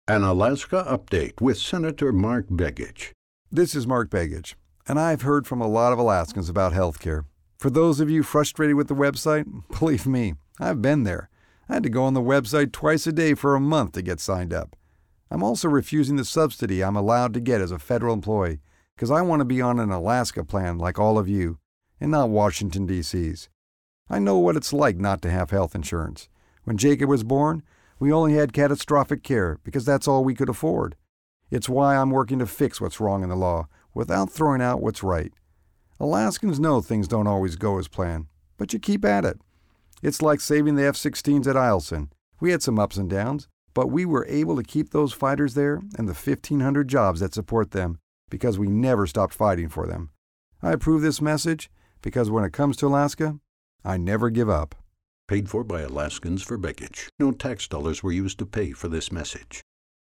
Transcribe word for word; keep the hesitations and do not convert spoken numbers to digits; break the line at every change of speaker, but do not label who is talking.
An Alaska Update with Senator Mark Begich.
This is Mark Begich, and I've heard from a lot of Alaskans about health care. For those of you frustrated with the website, believe me, I've been there. I had to go on the website twice a day for a month to get signed up. I'm also refusing the subsidy I'm allowed to get as a federal employee because I want to be on an Alaska plan like all of you, and not Washington, D C's. I know what it's like not to have health insurance. When Jacob was born, we only had catastrophic care because that's all we could afford. It's why I'm working to fix what's wrong in the law without throwing out what's right. Alaskans know things don't always go as planned, but you keep at it. It's like saving the F sixteens at Eielson. We had some ups and downs, but we were able to keep those fighters there and the fifteen hundred jobs that support them because we never stopped fighting for them. I approve this message because when it comes to Alaska, I never give up.
Paid for by Alaskans for Begich. No tax dollars were used to pay for this message.